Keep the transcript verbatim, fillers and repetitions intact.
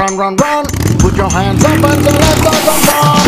run, run, run. Put your hands up and say let's have some fun.